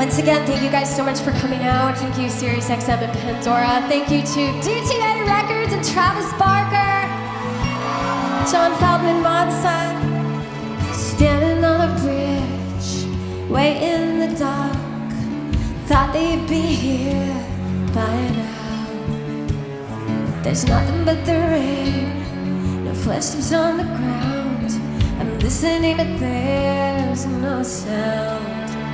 Once again, thank you guys so much for coming out. Thank you, SiriusXM and Pandora. Thank you to DTA Records and Travis Barker, John Feldman Monson. Standing on a bridge, way in the dark. Thought they'd be here by now. There's nothing but the rain, no footsteps on the ground. I'm listening, but there's no sound.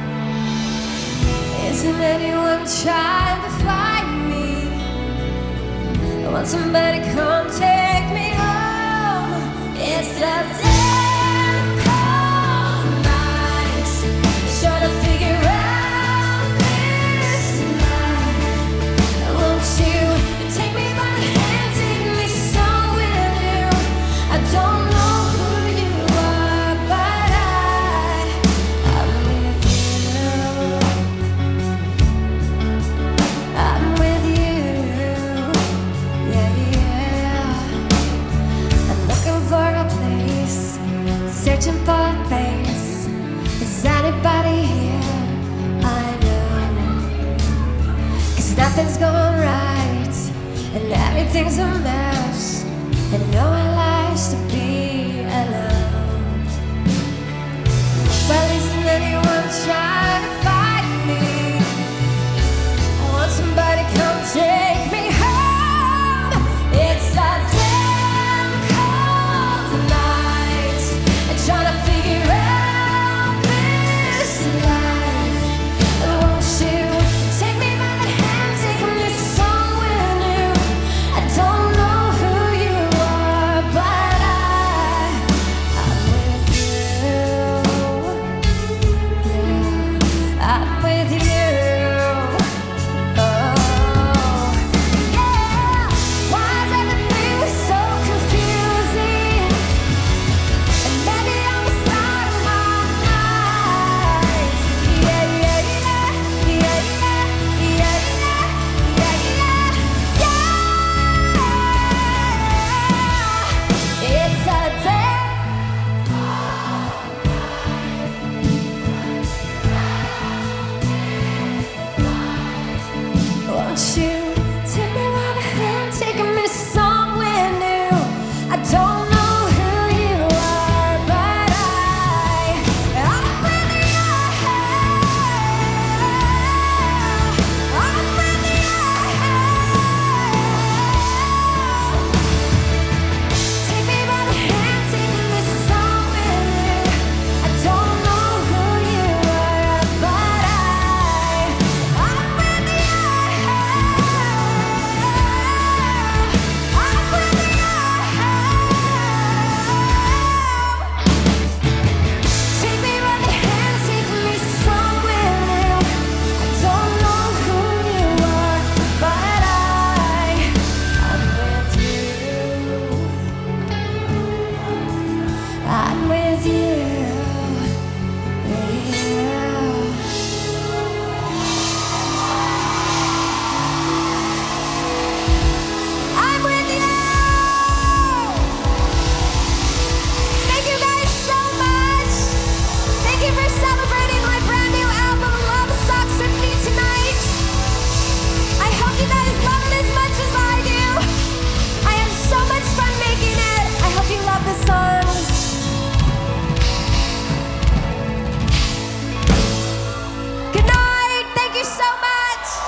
Isn't anyone trying to find me? I want somebody come take me home. It's a damn cold night. Trying to figure out this life. Won't you take me by the hand, take me somewhere new? I don't know who you are, but I'm with you. I'm with you, yeah, yeah. I'm looking for a place, searching for a face. Is anybody here? I know, 'cause nothing's going right, and everything's a mess, and no